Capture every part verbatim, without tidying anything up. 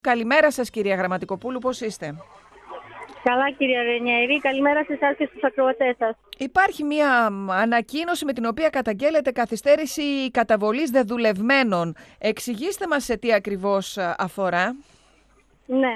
Καλημέρα σας, κυρία Γραμματικοπούλου, πώς είστε? Καλά, κυρία Ρενιέρη. Καλημέρα σε εσάς και στους ακροατές σας. Υπάρχει μια ανακοίνωση με την οποία καταγγέλλεται καθυστέρηση καταβολής δεδουλευμένων. Εξηγήστε μας σε τι ακριβώς αφορά. Ναι.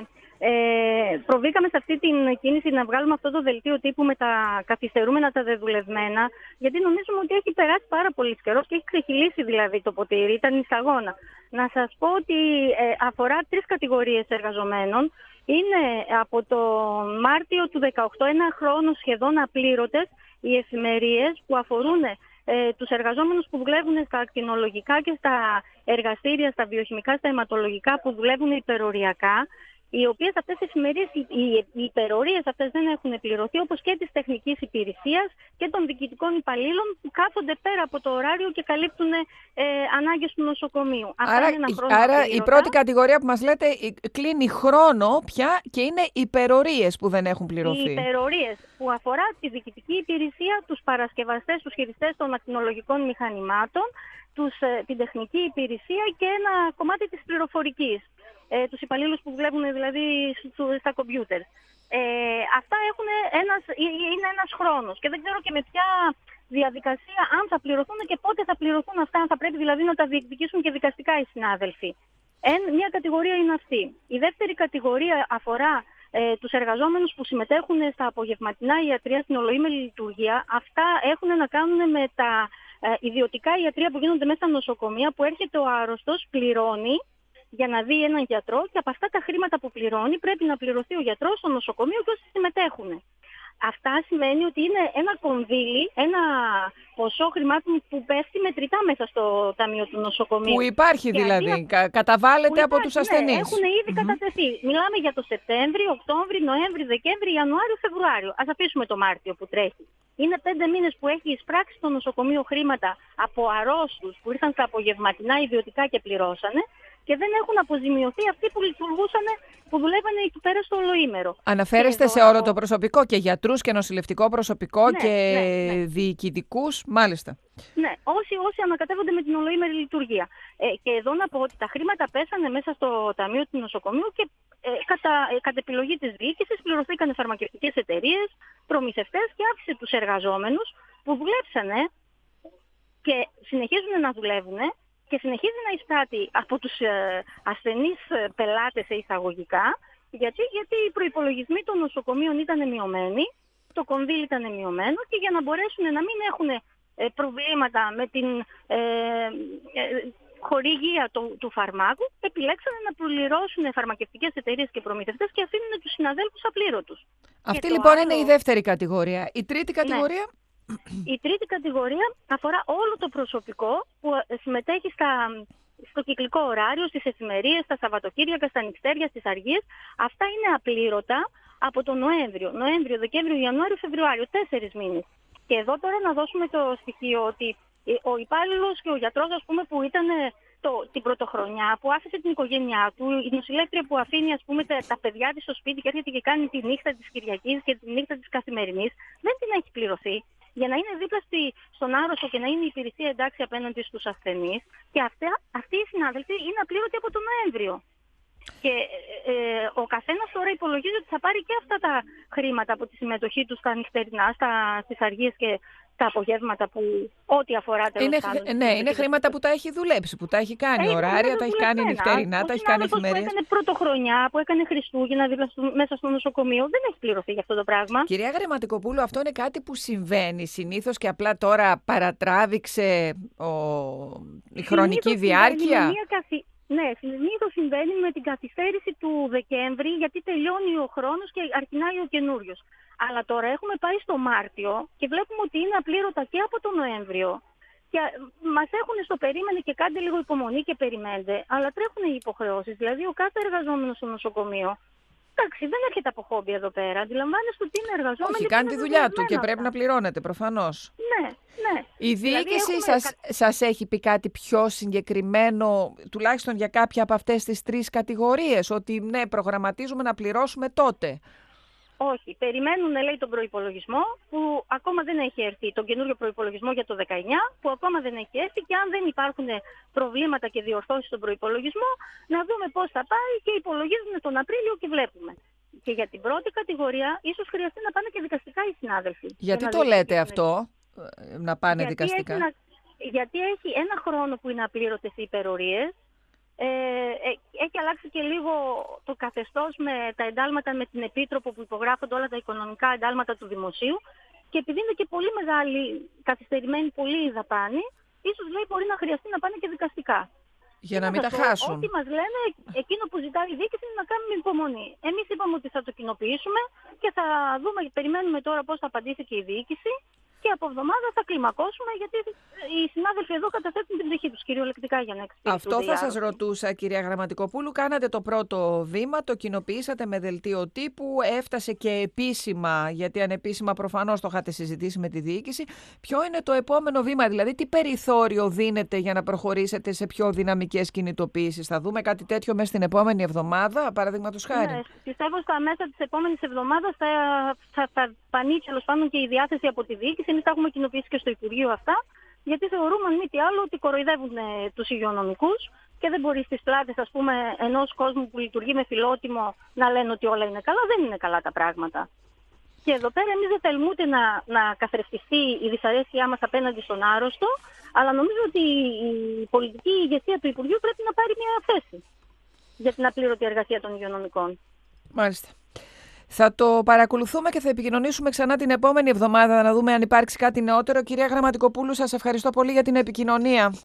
Ε, προβήκαμε σε αυτή την κίνηση να βγάλουμε αυτό το δελτίο τύπου με τα καθυστερούμενα τα δεδουλευμένα, γιατί νομίζουμε ότι έχει περάσει πάρα πολύ καιρό και έχει ξεχυλήσει δηλαδή το ποτήρι, ήταν εισαγώνα. Να σας πω ότι ε, αφορά τρεις κατηγορίες εργαζομένων. Είναι από το Μάρτιο του δεκαοκτώ, ένα χρόνο σχεδόν απλήρωτες οι εφημερίες που αφορούν ε, τους εργαζόμενους που δουλεύουν στα ακτινολογικά και στα εργαστήρια, στα βιοχημικά, στα αιματολογικά, που δουλεύουν υπεροριακά, οι οποίες αυτές οι εφημερίες, οι υπερορίες αυτές δεν έχουν πληρωθεί, όπως και της τεχνικής υπηρεσίας και των διοικητικών υπαλλήλων που κάθονται πέρα από το ωράριο και καλύπτουν ε, ανάγκες του νοσοκομείου. Άρα, άρα η πρώτη κατηγορία που μας λέτε κλείνει χρόνο πια και είναι υπερορίες που δεν έχουν πληρωθεί. Οι υπερορίες που αφορά τη διοικητική υπηρεσία, τους παρασκευαστές, τους χειριστές των ακτινολογικών μηχανημάτων, τους, την τεχνική υπηρεσία και ένα κομμάτι της πληροφορικής. Ε, τους υπαλλήλους που δουλεύουν δηλαδή στα κομπιούτερ. Ε, αυτά έχουν ένας, είναι ένας χρόνος και δεν ξέρω και με ποια διαδικασία, αν θα πληρωθούν και πότε θα πληρωθούν αυτά, αν θα πρέπει δηλαδή να τα διεκδικήσουν και δικαστικά οι συνάδελφοι. Εν, μια κατηγορία είναι αυτή. Η δεύτερη κατηγορία αφορά ε, τους εργαζόμενους που συμμετέχουν στα απογευματινά ιατρία στην ολοήμερη λειτουργία. Αυτά έχουν να κάνουν με τα ε, ιδιωτικά ιατρία που γίνονται μέσα στα νοσοκομεία, που έρχεται ο άρρωστος, πληρώνει για να δει έναν γιατρό και από αυτά τα χρήματα που πληρώνει πρέπει να πληρωθεί ο γιατρός στο νοσοκομείο και όσοι συμμετέχουν. Αυτά σημαίνει ότι είναι ένα κονδύλι, ένα ποσό χρημάτων που πέφτει μετρητά μέσα στο ταμείο του νοσοκομείου. Που υπάρχει και δηλαδή, αντί... καταβάλλεται από τους ασθενείς. Ναι, έχουν ήδη mm-hmm. κατατεθεί. Μιλάμε για το Σεπτέμβριο, Οκτώβριο, Νοέμβριο, Δεκέμβριο, Ιανουάριο, Φεβρουάριο. Ας αφήσουμε το Μάρτιο που τρέχει. Είναι πέντε μήνες που έχει εισπράξει στο νοσοκομείο χρήματα από αρρώστους που ήρθαν στα απογευματινά ιδιωτικά και πληρώσανε, και δεν έχουν αποζημιωθεί αυτοί που λειτουργούσαν, που δουλεύανε εκεί πέρα στο ολοήμερο. Αναφέρεστε εδώ... σε όλο το προσωπικό, και γιατρούς και νοσηλευτικό προσωπικό, ναι, και ναι, ναι. διοικητικούς, μάλιστα. Ναι, όσοι, όσοι ανακατεύονται με την ολοήμερη λειτουργία. Ε, και εδώ να πω ότι τα χρήματα πέσανε μέσα στο ταμείο του νοσοκομείου και ε, κατά, ε, κατ' επιλογή της διοίκησης πληρωθήκαν φαρμακευτικές εταιρείες, προμηθευτές, και άφησε τους εργαζόμενους που δουλέψανε και συνεχίζουν να δουλεύουν και συνεχίζει να εισπράττει από τους ε, ασθενείς ε, πελάτες σε εισαγωγικά, γιατί, γιατί οι προϋπολογισμοί των νοσοκομείων ήταν μειωμένοι, το κονδύλι ήταν μειωμένο, και για να μπορέσουν να μην έχουν ε, προβλήματα με την ε, ε, χορηγία του, του φαρμάκου, επιλέξανε να πληρώσουν φαρμακευτικές εταιρείες και προμηθευτές και αφήνουν τους συναδέλφους απλήρωτους. Αυτή λοιπόν άλλο... είναι η δεύτερη κατηγορία. Η τρίτη κατηγορία... Ναι. Η τρίτη κατηγορία αφορά όλο το προσωπικό που συμμετέχει στα, στο κυκλικό ωράριο, στις εφημερίες, στα Σαββατοκύριακα, στα νηξτέρια, στις αργίες. Αυτά είναι απλήρωτα από τον Νοέμβριο. Νοέμβριο, Δεκέμβριο, Ιανουάριο, Φεβρουάριο, τέσσερις μήνες. Και εδώ τώρα να δώσουμε το στοιχείο ότι ο υπάλληλος και ο γιατρός, ας πούμε, που ήταν το, την πρωτοχρονιά, που άφησε την οικογένειά του, η νοσηλεύτρια που αφήνει, ας πούμε, τα, τα παιδιά της στο σπίτι και έρχεται και κάνει τη νύχτα της Κυριακής και τη νύχτα της καθημερινής, δεν την έχει πληρωθεί. Για να είναι δίπλα στη, στον άρρωστο και να είναι η υπηρεσία εντάξει απέναντι στους ασθενείς. Και αυτά, αυτοί οι συνάδελφοι είναι απλήρωτοι από τον Νοέμβριο. Και ε, ε, ο καθένας τώρα υπολογίζει ότι θα πάρει και αυτά τα χρήματα από τη συμμετοχή του στα νυχτερινά, στα, στις αργίες και τα απογεύματα, που ό,τι αφορά τέλος πάντων. Ναι, είναι χρήματα που τα έχει δουλέψει, που τα έχει κάνει έχει ωράρια, τα έχει κάνει νυχτερινά, τα έχει κάνει εφημερίες. Που έκανε πρωτοχρονιά, που έκανε Χριστούγεννα δίπλα στο, μέσα στο νοσοκομείο, δεν έχει πληρωθεί για αυτό το πράγμα. Κυρία Γραμματικοπούλου, αυτό είναι κάτι που συμβαίνει συνήθως και απλά τώρα παρατράβηξε ο... η χρονική συνήθως διάρκεια. Μια καθη... Ναι, συνήθως συμβαίνει με την καθυστέρηση του Δεκέμβρη, γιατί τελειώνει ο χρόνος και αρχινάει ο καινούριος. Αλλά τώρα έχουμε πάει στο Μάρτιο και βλέπουμε ότι είναι απλήρωτα και από τον Νοέμβριο. Και μας έχουν στο περίμενε και κάντε λίγο υπομονή και περιμένετε, αλλά τρέχουν οι υποχρεώσεις. Δηλαδή ο κάθε εργαζόμενος στο νοσοκομείο, εντάξει, δεν έρχεται από χόμπι εδώ πέρα. Αντιλαμβάνεστε ότι είναι εργαζόμενοι. Όχι, κάνει τη δουλειά του και πρέπει να πληρώνεται προφανώς. Ναι, ναι. Η διοίκηση δηλαδή σας, έχουμε... σας έχει πει κάτι πιο συγκεκριμένο, τουλάχιστον για κάποια από αυτές τις τρεις κατηγορίες, ότι ναι, προγραμματίζουμε να πληρώσουμε τότε? Όχι, περιμένουν, λέει, τον προϋπολογισμό που ακόμα δεν έχει έρθει, τον καινούριο προϋπολογισμό για το δεκαεννιά που ακόμα δεν έχει έρθει, και αν δεν υπάρχουν προβλήματα και διορθώσεις στον προϋπολογισμό, να δούμε πώς θα πάει, και υπολογίζουν τον Απρίλιο και βλέπουμε. Και για την πρώτη κατηγορία ίσως χρειαστεί να πάνε και δικαστικά οι συνάδελφοι. Γιατί το λέτε αυτό, να πάνε γιατί δικαστικά? Έχει να, γιατί έχει ένα χρόνο που είναι απλήρωτες οι υπερορίες. Ε, ε, έχει αλλάξει και λίγο το καθεστώς με τα εντάλματα με την Επίτροπο που υπογράφονται όλα τα οικονομικά εντάλματα του Δημοσίου, και επειδή είναι και πολύ μεγάλη, καθυστερημένη πολύ η δαπάνη, ίσως, λέει, μπορεί να χρειαστεί να πάνε και δικαστικά. Για να μην τα χάσουν. Ό,τι μας λένε, εκείνο που ζητάει η διοίκηση είναι να κάνουμε υπομονή. Εμείς είπαμε ότι θα το κοινοποιήσουμε και θα δούμε, περιμένουμε τώρα πώς θα απαντήσει και η διοίκηση. Και από εβδομάδα θα κλιμακώσουμε, γιατί οι συνάδελφοι εδώ καταθέτουν την ψυχή τους κυριολεκτικά για να εξυπηρετούν. Αυτό θα σας ρωτούσα, κυρία Γραμματικοπούλου. Κάνατε το πρώτο βήμα, το κοινοποιήσατε με δελτίο τύπου, έφτασε και επίσημα, γιατί ανεπίσημα προφανώς το είχατε συζητήσει με τη διοίκηση. Ποιο είναι το επόμενο βήμα, δηλαδή τι περιθώριο δίνετε για να προχωρήσετε σε πιο δυναμικές κινητοποιήσεις? Θα δούμε κάτι τέτοιο μέσα στην επόμενη εβδομάδα, παραδείγματος χάρη? Ναι, πιστεύω στα μέσα της επόμενης εβδομάδας θα, θα, θα φανεί τέλος πάντων και η διάθεση από τη διοίκηση. Εμείς τα έχουμε κοινοποιήσει και στο Υπουργείο αυτά, γιατί θεωρούμε, αν μη τι άλλο, ότι κοροϊδεύουν τους υγειονομικούς και δεν μπορεί στις πλάτες, ας πούμε, ενός κόσμου που λειτουργεί με φιλότιμο να λένε ότι όλα είναι καλά. Δεν είναι καλά τα πράγματα. Και εδώ πέρα εμείς δεν θέλουμε ούτε να, να καθρεφτιστεί η δυσαρέσκειά μας απέναντι στον άρρωστο, αλλά νομίζω ότι η πολιτική ηγεσία του Υπουργείου πρέπει να πάρει μια θέση για την απλήρωτη εργασία των υγειονομικών. Μάλιστα. Θα το παρακολουθούμε και θα επικοινωνήσουμε ξανά την επόμενη εβδομάδα να δούμε αν υπάρξει κάτι νεότερο. Κυρία Γραμματικοπούλου, σας ευχαριστώ πολύ για την επικοινωνία.